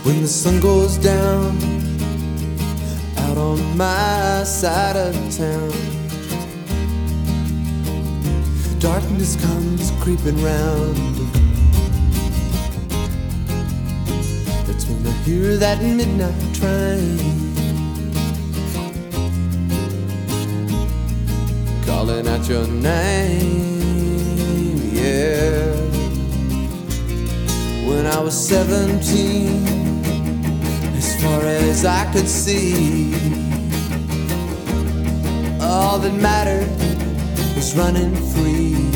When the sun goes down out on my side of town, darkness comes creeping round. That's when I hear that midnight train calling out your name, yeah. When I was 17, as far as I could see, all that mattered was running free.